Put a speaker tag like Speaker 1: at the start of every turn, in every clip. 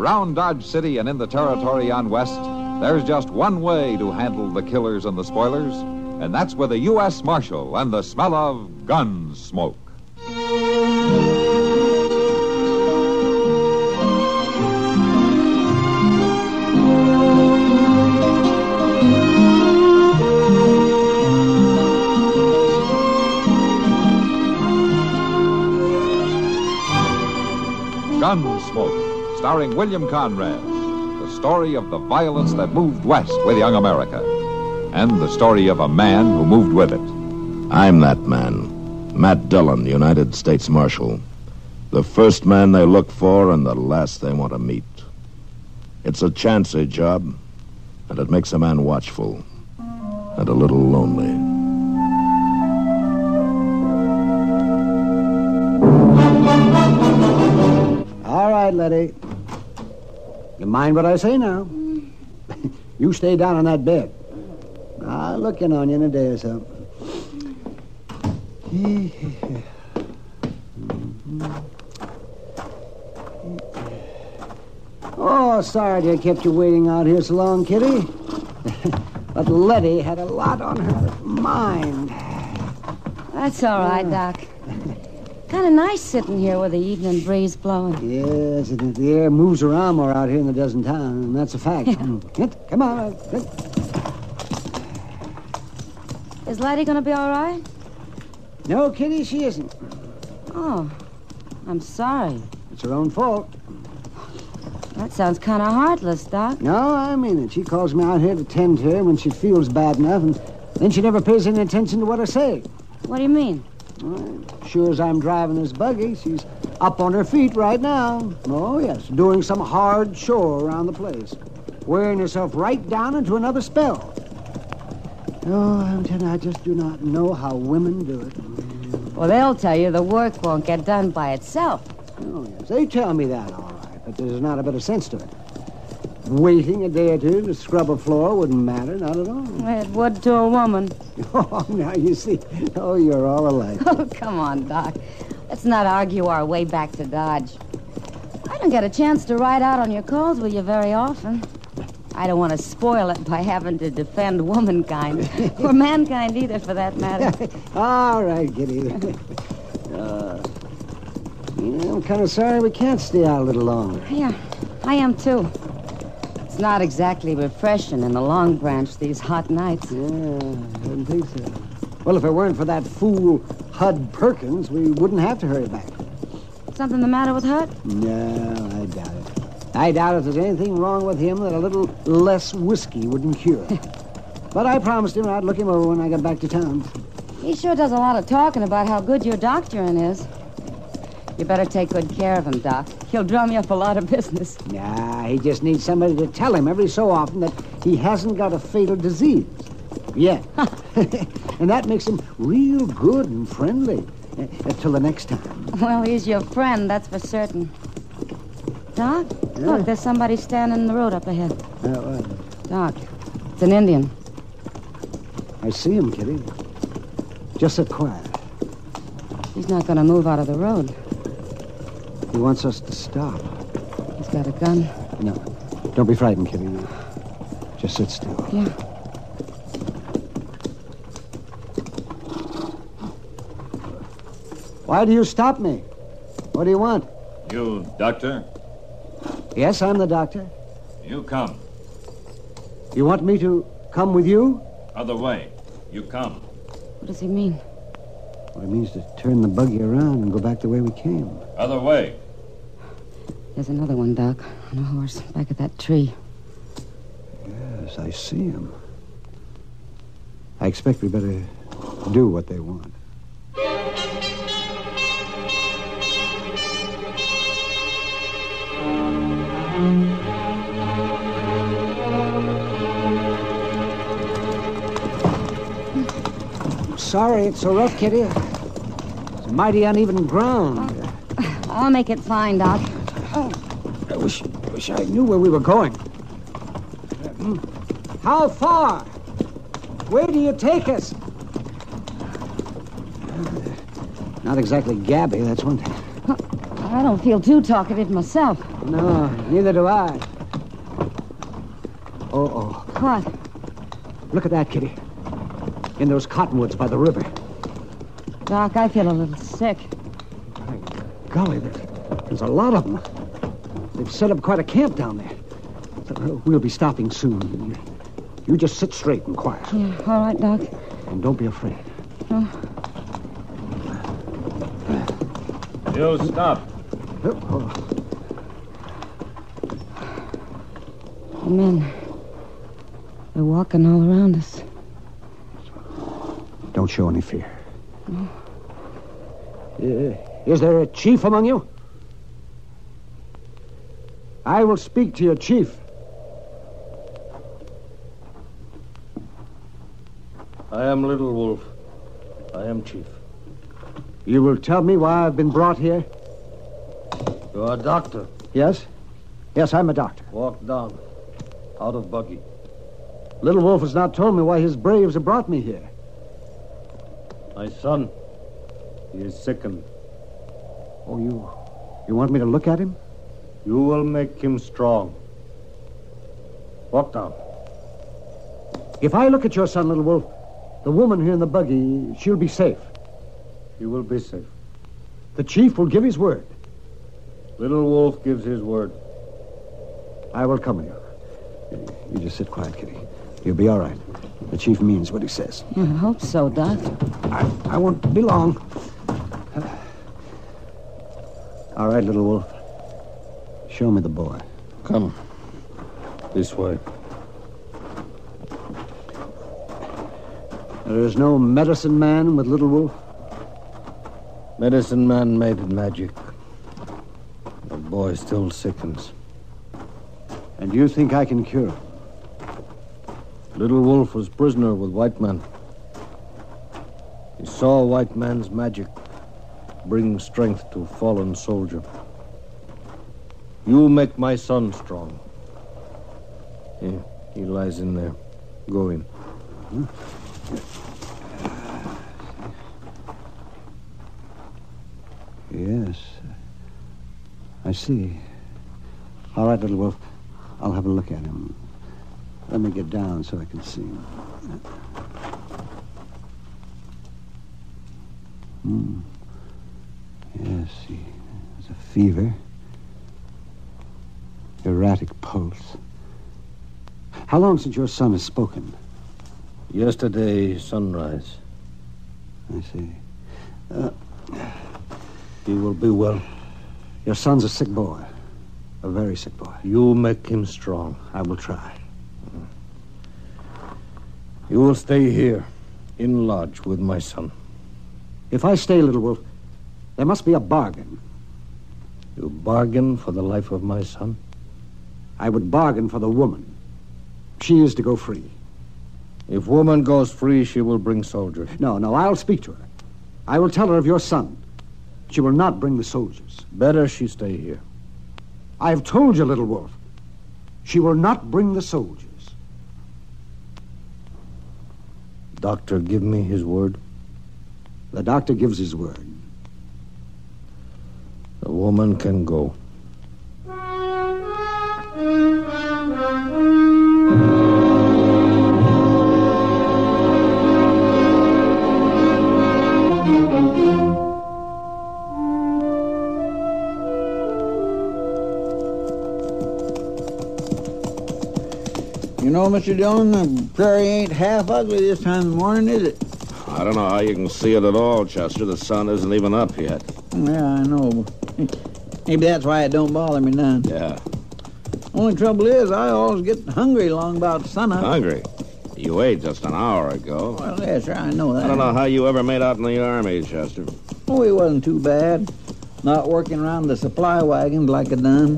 Speaker 1: Around Dodge City and in the territory on West, there's just one way to handle the killers and the spoilers, and that's with a U.S. Marshal and the smell of gun smoke. Gunsmoke, starring William Conrad. The story of the violence that moved west with young America. And the story of a man who moved with it.
Speaker 2: I'm that man. Matt Dillon, United States Marshal. The first man they look for and the last they want to meet. It's a chancy job, and it makes a man watchful and a little lonely.
Speaker 3: All right, Letty. You mind what I say now? You stay down on that bed. I'll look in on you in a day or so. Oh, sorry to have kept you waiting out here so long, Kitty. But Letty had a lot on her mind.
Speaker 4: That's all right, Doc. Kind of nice sitting here with the evening breeze blowing.
Speaker 3: Yes, the air moves around more out here than it does in town, and that's a fact. Come on.
Speaker 4: Is Letty going to be all right?
Speaker 3: No, Kitty, she isn't.
Speaker 4: Oh, I'm sorry.
Speaker 3: It's her own fault.
Speaker 4: That sounds kind of heartless, Doc.
Speaker 3: No, I mean it. She calls me out here to tend to her when she feels bad enough, and then she never pays any attention to what I say.
Speaker 4: What do you mean?
Speaker 3: Well, sure as I'm driving this buggy, she's up on her feet right now. Oh, yes, doing some hard chore around the place. Wearing herself right down into another spell. Oh, I'm telling you, I just do not know how women do it.
Speaker 4: Well, they'll tell you the work won't get done by itself.
Speaker 3: Oh, yes, they tell me that, all right, but there's not a bit of sense to it. Waiting a day or two to scrub a floor wouldn't matter, not at all.
Speaker 4: It would to a woman.
Speaker 3: Oh, now you see. Oh, you're all alike.
Speaker 4: Oh, come on, Doc. Let's not argue our way back to Dodge. I don't get a chance to ride out on your calls with you very often. I don't want to spoil it by having to defend womankind. Or mankind either, for that matter.
Speaker 3: All right, Kitty. I'm kind of sorry we can't stay out a little longer.
Speaker 4: Yeah, I am, too. It's not exactly refreshing in the Long Branch these hot nights.
Speaker 3: Yeah, I didn't think so. Well, if it weren't for that fool Hud Perkins, we wouldn't have to hurry back.
Speaker 4: Something the matter with Hud?
Speaker 3: No, I doubt it. I doubt if there's anything wrong with him that a little less whiskey wouldn't cure. But I promised him I'd look him over when I got back to town.
Speaker 4: He sure does a lot of talking about how good your doctoring is. You better take good care of him, Doc. He'll drum you up a lot of business.
Speaker 3: Nah, he just needs somebody to tell him every so often that he hasn't got a fatal disease. Yet. And that makes him real good and friendly. Till the next time.
Speaker 4: Well, he's your friend, that's for certain. Doc, look, there's somebody standing in the road up ahead. Doc, it's an Indian.
Speaker 3: I see him, Kitty. Just sit quiet.
Speaker 4: He's not going to move out of the road.
Speaker 3: He wants us to stop.
Speaker 4: He's got a gun.
Speaker 3: No, don't be frightened, Kitty. Just sit still.
Speaker 4: Yeah.
Speaker 3: Why do you stop me? What do you want?
Speaker 5: You, doctor?
Speaker 3: Yes, I'm the doctor.
Speaker 5: You come.
Speaker 3: You want me to come with you?
Speaker 5: Other way. You come.
Speaker 4: What does he mean?
Speaker 3: Well, it means to turn the buggy around and go back the way we came.
Speaker 5: Other way.
Speaker 4: There's another one, Doc, on a horse, back at that tree.
Speaker 3: Yes, I see him. I expect we better do what they want. Sorry it's so rough, Kitty. It's mighty uneven ground.
Speaker 4: I'll make it fine, Doc.
Speaker 3: Oh, I wish I knew where we were going. How far? Where do you take us? Not exactly gabby, that's one thing.
Speaker 4: I don't feel too talkative myself.
Speaker 3: No, neither do I. Oh.
Speaker 4: What?
Speaker 3: Look at that, Kitty. In those cottonwoods by the river.
Speaker 4: Doc, I feel a little sick.
Speaker 3: My golly, there's a lot of them. They've set up quite a camp down there. We'll be stopping soon. You just sit straight and quiet.
Speaker 4: Yeah, all right, Doc.
Speaker 3: And don't be afraid.
Speaker 5: You stop.
Speaker 4: The men, they're walking all around us.
Speaker 3: Don't show any fear. Is there a chief among you? I will speak to your chief.
Speaker 6: I am Little Wolf. I am chief.
Speaker 3: You will tell me why I've been brought here?
Speaker 6: You are a doctor.
Speaker 3: Yes? Yes, I'm a doctor.
Speaker 6: Walk down. Out of buggy.
Speaker 3: Little Wolf has not told me why his braves have brought me here.
Speaker 6: My son. He is sickened.
Speaker 3: Oh, you want me to look at him?
Speaker 6: You will make him strong. Walk down.
Speaker 3: If I look at your son, Little Wolf, the woman here in the buggy, she'll be safe.
Speaker 6: He will be safe.
Speaker 3: The chief will give his word.
Speaker 6: Little Wolf gives his word.
Speaker 3: I will come with you. You just sit quiet, Kitty. You'll be all right. The chief means what he says.
Speaker 4: I hope so, Doc.
Speaker 3: I won't be long. All right, Little Wolf. Show me the boy.
Speaker 6: Come. This way.
Speaker 3: There is no medicine man with Little Wolf?
Speaker 6: Medicine man made magic. The boy still sickens.
Speaker 3: And you think I can cure him?
Speaker 6: Little Wolf was prisoner with white man. He saw white man's magic bring strength to fallen soldier. You make my son strong. He lies in there. Go in.
Speaker 3: Yes. I see. All right, Little Wolf. I'll have a look at him. Let me get down so I can see him. Yes, he has a fever. Erratic pulse. How long since your son has spoken?
Speaker 6: Yesterday, sunrise.
Speaker 3: I see.
Speaker 6: He will be well.
Speaker 3: Your son's a sick boy. A very sick boy.
Speaker 6: You make him strong.
Speaker 3: I will try.
Speaker 6: You will stay here, in lodge with my son.
Speaker 3: If I stay, Little Wolf, there must be a bargain.
Speaker 6: You bargain for the life of my son?
Speaker 3: I would bargain for the woman. She is to go free.
Speaker 6: If woman goes free, she will bring soldiers.
Speaker 3: No, I'll speak to her. I will tell her of your son. She will not bring the soldiers.
Speaker 6: Better she stay here.
Speaker 3: I have told you, Little Wolf. She will not bring the soldiers.
Speaker 6: Doctor, give me his word.
Speaker 3: The doctor gives his word.
Speaker 6: The woman can go.
Speaker 7: You know, Mr. Dillon, the prairie ain't half ugly this time in the morning, is it?
Speaker 2: I don't know how you can see it at all, Chester. The sun isn't even up yet.
Speaker 7: Yeah, I know. Maybe that's why it don't bother me none.
Speaker 2: Yeah.
Speaker 7: Only trouble is, I always get hungry long about sunup.
Speaker 2: Hungry? You ate just an hour ago.
Speaker 7: Well, yeah, sure, I know that.
Speaker 2: I don't know how you ever made out in the Army, Chester.
Speaker 7: Oh, it wasn't too bad. Not working around the supply wagons like I done.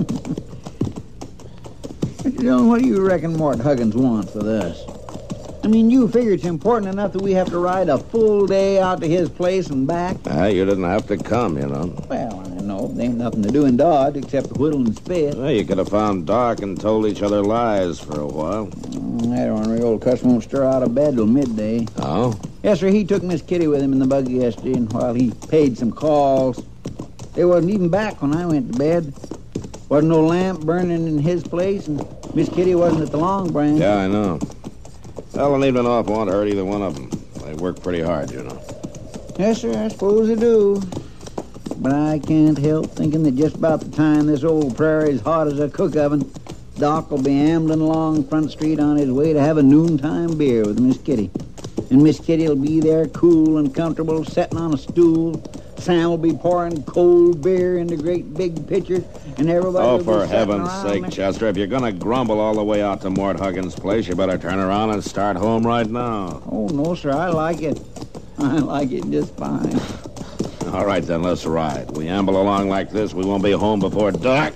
Speaker 7: Mr. Dillon, what do you reckon Mort Huggins wants with us? I mean, you figure it's important enough that we have to ride a full day out to his place and back?
Speaker 2: You didn't have to come, you know.
Speaker 7: Well, I know. There ain't nothing to do in Dodge except to whittle and spit.
Speaker 2: Well, you could have found Doc and told each other lies for a while.
Speaker 7: That ornery old cuss won't stir out of bed till midday.
Speaker 2: Oh?
Speaker 7: Yes, sir, he took Miss Kitty with him in the buggy yesterday, and while he paid some calls, they wasn't even back when I went to bed. Wasn't no lamp burning in his place, and Miss Kitty wasn't at the Long Branch.
Speaker 2: Yeah, I know. Well, I need an awful want to hurt either one of them. They work pretty hard, you know.
Speaker 7: Yes, sir, I suppose they do. But I can't help thinking that just about the time this old prairie's hot as a cook oven, Doc will be ambling along Front Street on his way to have a noontime beer with Miss Kitty. And Miss Kitty will be there cool and comfortable, sitting on a stool. Sam will be pouring cold beer into great big pitchers, and everybody will
Speaker 2: Oh,
Speaker 7: be
Speaker 2: for
Speaker 7: sitting
Speaker 2: heaven's
Speaker 7: around
Speaker 2: sake,
Speaker 7: there.
Speaker 2: Chester, if you're going to grumble all the way out to Mort Huggins' place, you better turn around and start home right now.
Speaker 7: Oh, no, sir, I like it. I like it just fine.
Speaker 2: All right, then, let's ride. We amble along like this, we won't be home before dark.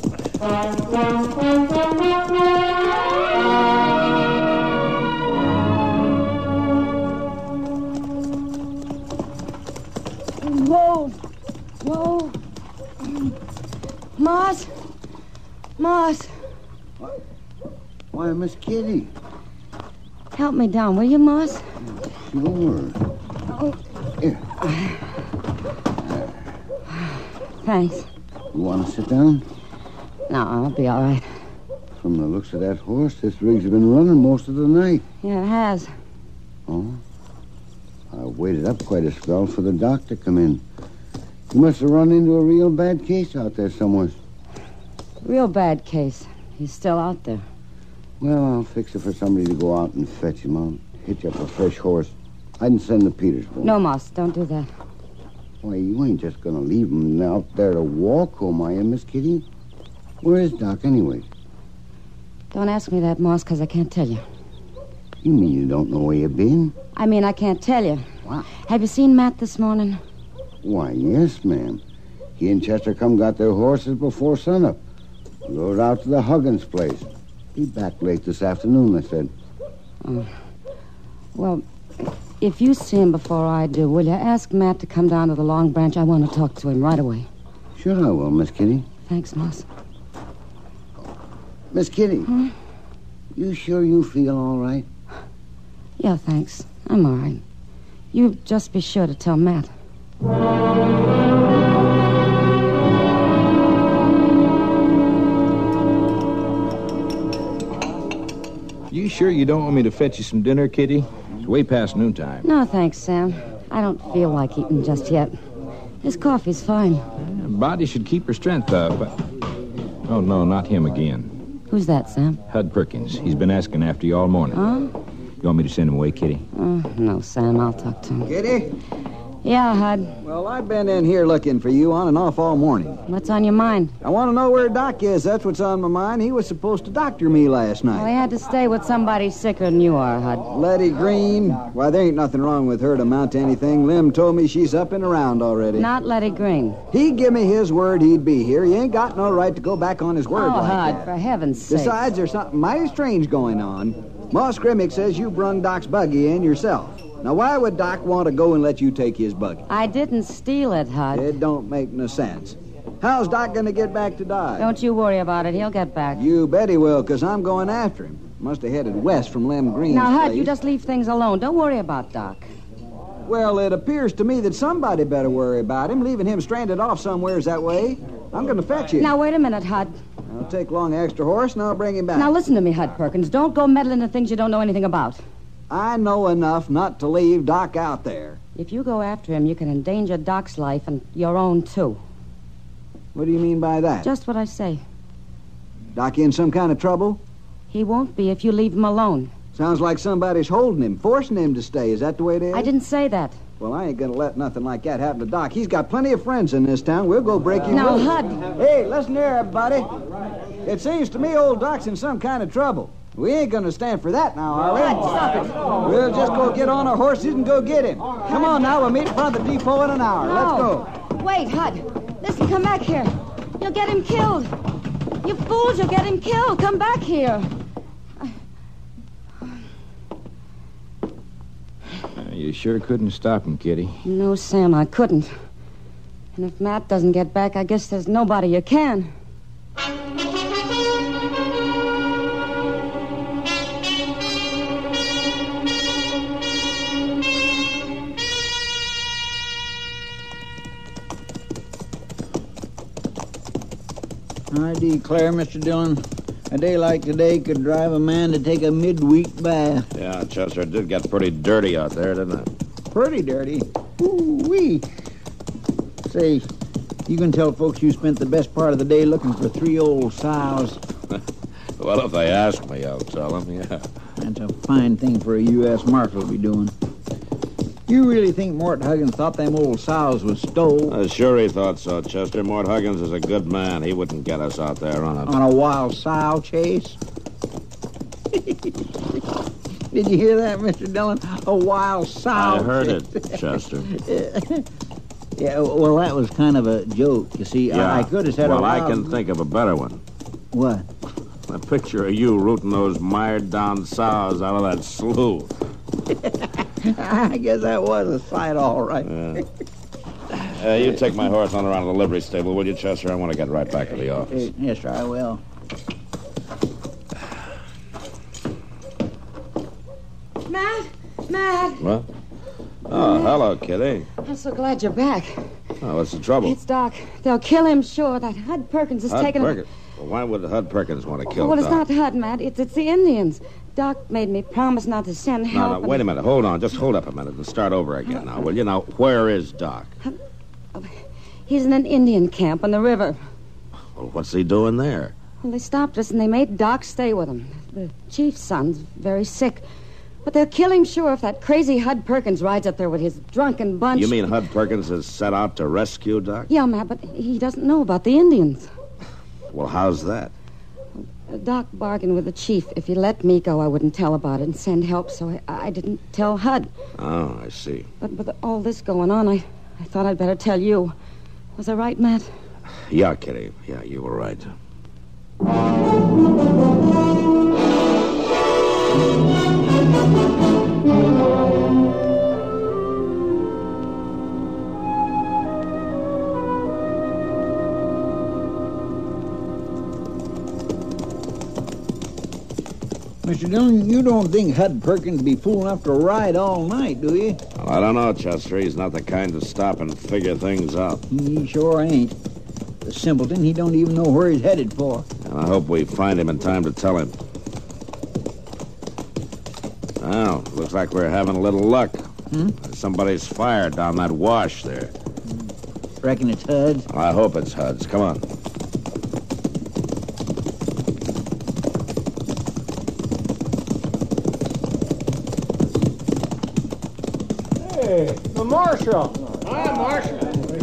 Speaker 4: Whoa. Whoa. Moss. Moss.
Speaker 3: Why, Miss Kitty.
Speaker 4: Help me down, will you, Moss?
Speaker 3: Sure. Here,
Speaker 4: Thanks.
Speaker 3: you want to sit down?
Speaker 4: No, I'll be all right.
Speaker 3: From the looks of that horse, this rig's been running most of the night.
Speaker 4: Yeah, it has.
Speaker 3: Oh? I waited up quite a spell for the doc to come in. He must have run into a real bad case out there somewhere.
Speaker 4: Real bad case. He's still out there.
Speaker 3: Well, I'll fix it for somebody to go out and fetch him. I'll hitch up a fresh horse. I can send to Petersburg.
Speaker 4: No, Moss, don't do that.
Speaker 3: Why, you ain't just gonna leave him out there to walk home, are you, Miss Kitty? Where is Doc, anyway?
Speaker 4: Don't ask me that, Moss, because I can't tell you.
Speaker 3: You mean you don't know where you been?
Speaker 4: I mean, I can't tell you.
Speaker 3: What?
Speaker 4: Have you seen Matt this morning?
Speaker 3: Why, yes, ma'am. He and Chester come got their horses before sunup. Rode out to the Huggins place. Be back late this afternoon, they said.
Speaker 4: Well, if you see him before I do, will you ask Matt to come down to the Long Branch? I want to talk to him right away.
Speaker 3: Sure I will, Miss Kitty.
Speaker 4: Thanks, Moss.
Speaker 3: Miss Kitty, you sure you feel all right?
Speaker 4: Yeah, thanks. I'm all right. You just be sure to tell Matt.
Speaker 8: You sure you don't want me to fetch you some dinner, Kitty? It's way past noontime.
Speaker 4: No, thanks, Sam. I don't feel like eating just yet. This coffee's fine.
Speaker 8: Body should keep her strength up. Oh, no, not him again.
Speaker 4: Who's that, Sam?
Speaker 8: Hud Perkins. He's been asking after you all morning.
Speaker 4: Huh?
Speaker 8: You want me to send him away, Kitty?
Speaker 4: No, Sam. I'll talk to him.
Speaker 7: Kitty?
Speaker 4: Yeah, Hud.
Speaker 7: Well, I've been in here looking for you on and off all morning.
Speaker 4: What's on your mind?
Speaker 7: I want to know where Doc is. That's what's on my mind. He was supposed to doctor me last
Speaker 4: Well, he
Speaker 7: night.
Speaker 4: had to stay with somebody sicker than you are, Hud.
Speaker 7: Letty Green. Why, there ain't nothing wrong with her to amount to anything. Lim told me she's up and around already.
Speaker 4: Not Letty Green.
Speaker 7: He give me his word he'd be here. He ain't got no right to go back on his word
Speaker 4: Oh,
Speaker 7: like
Speaker 4: Hud,
Speaker 7: that.
Speaker 4: for heaven's sake.
Speaker 7: Besides, there's something mighty strange going on. Moss Grimmick says you brung Doc's buggy in yourself. Now, why would Doc want to go and let you take his buggy?
Speaker 4: I didn't steal it, Hud.
Speaker 7: It don't make no sense. How's Doc going to get back to Dodge?
Speaker 4: Don't you worry about it. He'll get back.
Speaker 7: You bet he will, because I'm going after him. Must have headed west from Lem Green's
Speaker 4: Now, Hud,
Speaker 7: place.
Speaker 4: you just leave things alone. Don't worry about Doc.
Speaker 7: Well, it appears to me that somebody better worry about him, leaving him stranded off somewheres that way. I'm going to fetch him.
Speaker 4: Now, wait a minute, Hud.
Speaker 7: I'll take along an extra horse, and I'll bring him back.
Speaker 4: Now, listen to me, Hud Perkins. Don't go meddling in things you don't know anything about.
Speaker 7: I know enough not to leave Doc out there.
Speaker 4: If you go after him, you can endanger Doc's life and your own, too.
Speaker 7: What do you mean by that?
Speaker 4: Just what I say.
Speaker 7: Doc in some kind of trouble?
Speaker 4: He won't be if you leave him alone.
Speaker 7: Sounds like somebody's holding him, forcing him to stay. Is that the way it is?
Speaker 4: I didn't say that.
Speaker 7: Well, I ain't gonna let nothing like that happen to Doc. He's got plenty of friends in this town. We'll go break him
Speaker 4: Now,
Speaker 7: loose.
Speaker 4: Hud.
Speaker 7: Hey, listen here, everybody. It seems to me old Doc's in some kind of trouble. We ain't gonna stand for that now, are we?
Speaker 4: Stop it.
Speaker 7: We'll just go get on our horses and go get him. Come on now, we'll meet in front of the depot in an hour. Let's go.
Speaker 4: Wait, Hud. Listen, come back here. You'll get him killed. You fools, you'll get him killed. Come back here.
Speaker 8: You sure couldn't stop him, Kitty.
Speaker 4: No, Sam, I couldn't. And if Matt doesn't get back, I guess there's nobody you can.
Speaker 7: I declare, Mr. Dillon, a day like today could drive a man to take a midweek bath.
Speaker 2: Yeah, Chester, it did get pretty dirty out there, didn't it?
Speaker 7: Pretty dirty. Ooh-wee. Say, you can tell folks you spent the best part of the day looking for 3 old sows.
Speaker 2: Well, if they ask me, I'll tell them, yeah.
Speaker 7: That's a fine thing for a U.S. Marshal to be doing. You really think Mort Huggins thought them old sows was stole?
Speaker 2: Sure he thought so, Chester. Mort Huggins is a good man. He wouldn't get us out there on
Speaker 7: On a wild sow chase? Did you hear that, Mr. Dillon? A wild sow
Speaker 2: I heard
Speaker 7: chase.
Speaker 2: it, Chester.
Speaker 7: Yeah, well, that was kind of a joke. You see,
Speaker 2: Yeah.
Speaker 7: I could have said
Speaker 2: well,
Speaker 7: a wild...
Speaker 2: I can think of a better one.
Speaker 7: What?
Speaker 2: A picture of you rooting those mired-down sows out of that slough.
Speaker 7: I guess that was a sight, all right.
Speaker 2: You take my horse on around to the livery stable, will you, Chester? I want to get right back to the office.
Speaker 7: Yes, sir, I will.
Speaker 4: Matt,
Speaker 2: What? Oh, hello, Kitty.
Speaker 4: I'm so glad you're back.
Speaker 2: Oh, what's the trouble?
Speaker 4: It's Doc. They'll kill him, sure. That Hud Perkins has
Speaker 2: Hud
Speaker 4: taken him.
Speaker 2: Perkins. Well, why would Hud Perkins want to kill
Speaker 4: Well, it's
Speaker 2: Doc?
Speaker 4: not Hud, Matt. It's the Indians. Doc made me promise not to send help.
Speaker 2: No, wait a minute. Hold on. Just hold up a minute and start over again now, will you? Now, where is Doc?
Speaker 4: He's in an Indian camp on the river.
Speaker 2: Well, what's he doing there?
Speaker 4: Well, they stopped us and they made Doc stay with them. The chief's son's very sick. But they'll kill him, sure, if that crazy Hud Perkins rides up there with his drunken bunch.
Speaker 2: You mean Hud Perkins has set out to rescue Doc?
Speaker 4: Yeah, Matt, but he doesn't know about the Indians.
Speaker 2: Well, how's that?
Speaker 4: Doc bargained with the chief. If he let me go, I wouldn't tell about it and send help, so I didn't tell Hud.
Speaker 2: Oh, I see.
Speaker 4: But with all this going on, I thought I'd better tell you. Was I right, Matt?
Speaker 2: Yeah, Kitty. Yeah, you were right.
Speaker 7: Mr. Dillon, you don't think Hud Perkins be fool enough to ride all night, do you?
Speaker 2: Well, I don't know, Chester. He's not the kind to stop and figure things out.
Speaker 7: He sure ain't. The simpleton, he don't even know where he's headed for.
Speaker 2: And I hope we find him in time to tell him. Well, looks like we're having a little luck. Somebody's fired down that wash there.
Speaker 7: Reckon it's Hud's.
Speaker 2: Well, I hope it's Hud's. Come on.
Speaker 9: Hey, the Marshal. Hi, Marshal.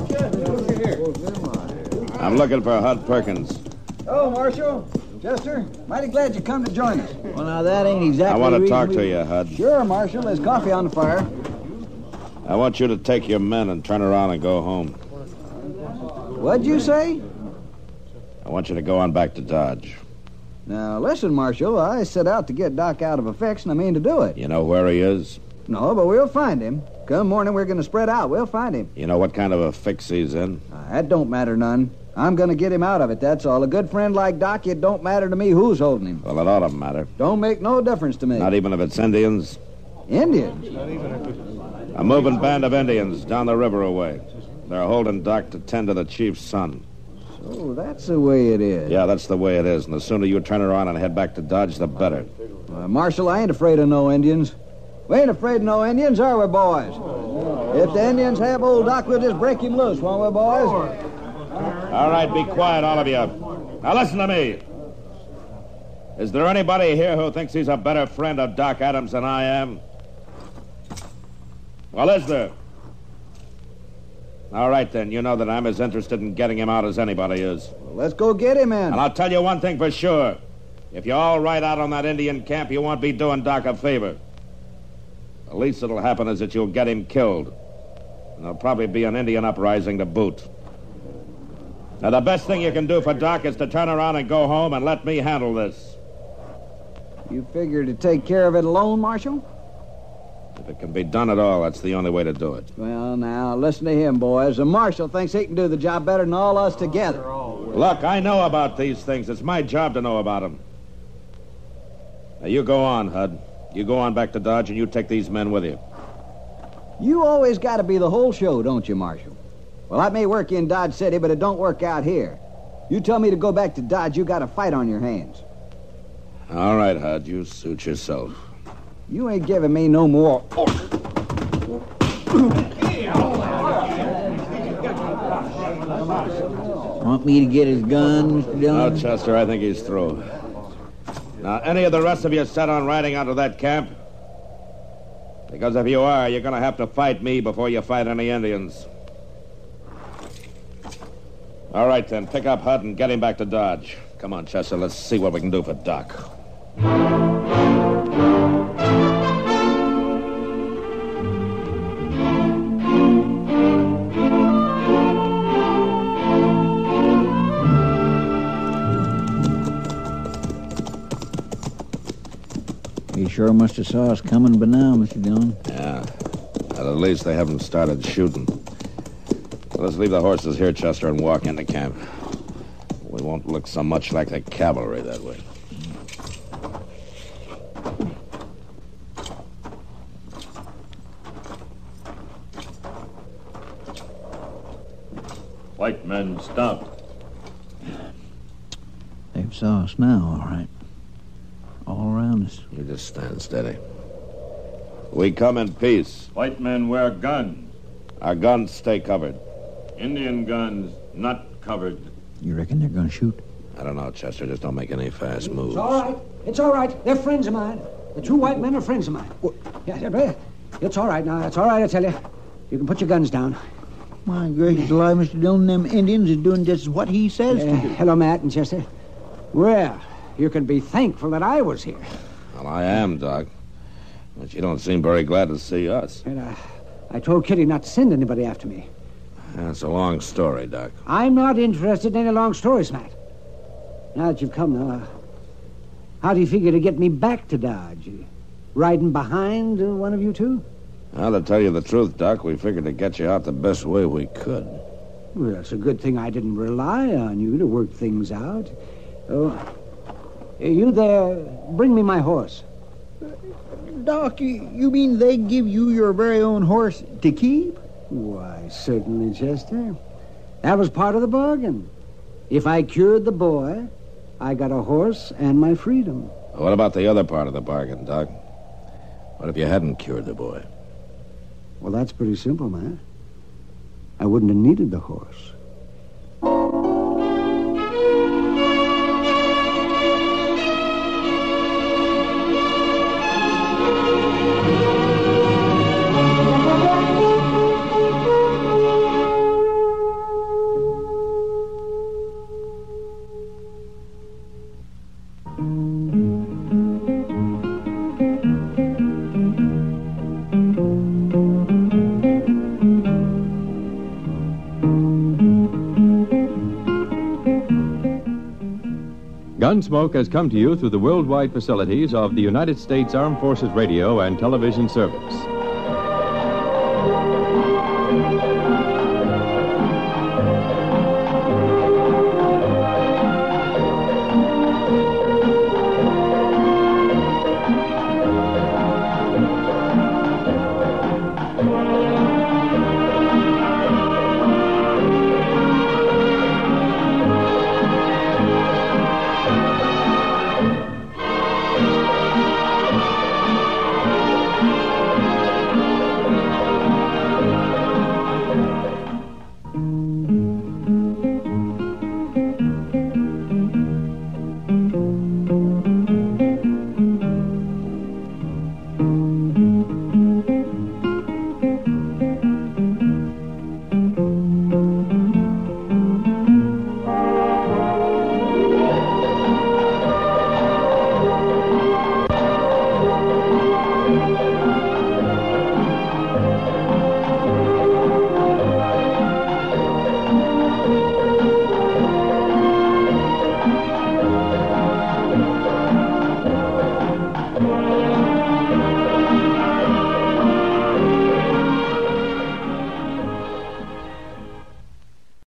Speaker 2: I'm looking for Hud Perkins.
Speaker 3: Oh, Marshal. Chester, mighty glad you come to join us.
Speaker 7: Well, now, that ain't exactly
Speaker 2: I want
Speaker 7: the
Speaker 2: to
Speaker 7: reason
Speaker 2: talk
Speaker 7: we-
Speaker 2: to you, Hud.
Speaker 3: Sure, Marshal. There's coffee on the fire.
Speaker 2: I want you to take your men and turn around and go home.
Speaker 3: What'd you say?
Speaker 2: I want you to go on back to Dodge.
Speaker 3: Now, listen, Marshal. I set out to get Doc out of a fix, and I mean to do it.
Speaker 2: You know where he is?
Speaker 3: No, but we'll find him. Come morning, we're going to spread out. We'll find him.
Speaker 2: You know what kind of a fix he's in?
Speaker 3: That don't matter none. I'm going to get him out of it, that's all. A good friend like Doc, it don't matter to me who's holding him.
Speaker 2: Well, it ought to matter.
Speaker 3: Don't make no difference to me.
Speaker 2: Not even if it's Indians.
Speaker 3: Indians?
Speaker 2: A moving band of Indians down the river away. They're holding Doc to tend to the chief's son.
Speaker 3: So that's the way it is.
Speaker 2: Yeah, that's the way it is. And the sooner you turn around and head back to Dodge, the better.
Speaker 3: Marshal, I ain't afraid of no Indians. We ain't afraid of no Indians, are we, boys? If the Indians have old Doc, we'll just break him loose, won't we, boys?
Speaker 2: All right, be quiet, all of you. Now listen to me. Is there anybody here who thinks he's a better friend of Doc Adams than I am? Well, is there? All right, then. You know that I'm as interested in getting him out as anybody is.
Speaker 3: Well, let's go get him in.
Speaker 2: And I'll tell you one thing for sure. If you all ride out on that Indian camp, you won't be doing Doc a favor. The least that'll happen is that you'll get him killed. And there'll probably be an Indian uprising to boot. Now, the best thing you can do for Doc is to turn around and go home and let me handle this.
Speaker 3: You figure to take care of it alone, Marshal?
Speaker 2: If it can be done at all, that's the only way to do it.
Speaker 3: Well, now, listen to him, boys. The Marshal thinks he can do the job better than all us together.
Speaker 2: Look, I know about these things. It's my job to know about them. Now, you go on, Hud. You go on back to Dodge, and you take these men with you.
Speaker 3: You always got to be the whole show, don't you, Marshal? Well, that may work in Dodge City, but it don't work out here.
Speaker 7: You tell me to go back to Dodge, you got a fight on your hands.
Speaker 2: All right, Hud, you suit yourself.
Speaker 7: You ain't giving me no more orders. Want me to get his gun, Mr. Dillon?
Speaker 2: No, Chester, I think he's through. Now, any of the rest of you set on riding out of that camp? Because if you are, you're going to have to fight me before you fight any Indians. All right, then. Pick up Hud and get him back to Dodge. Come on, Chester. Let's see what we can do for Doc.
Speaker 7: You sure must have saw us coming by now, Mr. Dillon.
Speaker 2: Yeah. Well, at least they haven't started shooting. Let's leave the horses here, Chester, and walk into camp. We won't look so much like the cavalry that way.
Speaker 5: White men, stop.
Speaker 7: They've saw us now, all right. All around us.
Speaker 2: You just stand steady. We come in peace.
Speaker 5: White men wear guns.
Speaker 2: Our guns stay covered.
Speaker 5: Indian guns not covered.
Speaker 7: You reckon they're going to shoot?
Speaker 2: I don't know, Chester. Just don't make any fast moves.
Speaker 3: It's all right. It's all right. They're friends of mine. The two white men are friends of mine. Yeah, it's all right now. It's all right, I tell you. You can put your guns down.
Speaker 7: My gracious alive, Mr. Dillon, them Indians is doing just what he says to do.
Speaker 3: Hello, Matt and Chester. Well, you can be thankful that I was here.
Speaker 2: Well, I am, Doc. But you don't seem very glad to see us.
Speaker 3: And I told Kitty not to send anybody after me.
Speaker 2: That's a long story, Doc.
Speaker 3: I'm not interested in any long stories, Matt. Now that you've come now, how do you figure to get me back to Dodge? Riding behind one of you two?
Speaker 2: Well, to tell you the truth, Doc, we figured to get you out the best way we could.
Speaker 3: Well, it's a good thing I didn't rely on you to work things out. Oh, you there, bring me my horse.
Speaker 7: Doc, you mean they give you your very own horse to keep?
Speaker 3: Why, certainly, Chester. That was part of the bargain. If I cured the boy, I got a horse and my freedom.
Speaker 2: What about the other part of the bargain, Doc? What if you hadn't cured the boy?
Speaker 3: Well, that's pretty simple, man. I wouldn't have needed the horse.
Speaker 10: Gunsmoke has come to you through the worldwide facilities of the United States Armed Forces Radio and Television Service.